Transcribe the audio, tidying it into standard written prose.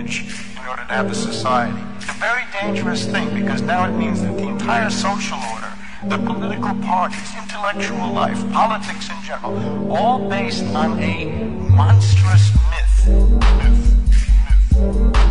image in order to have a society. It's a very dangerous thing because now it means that the entire social order, the political parties, intellectual life, politics in general, all based on a monstrous myth.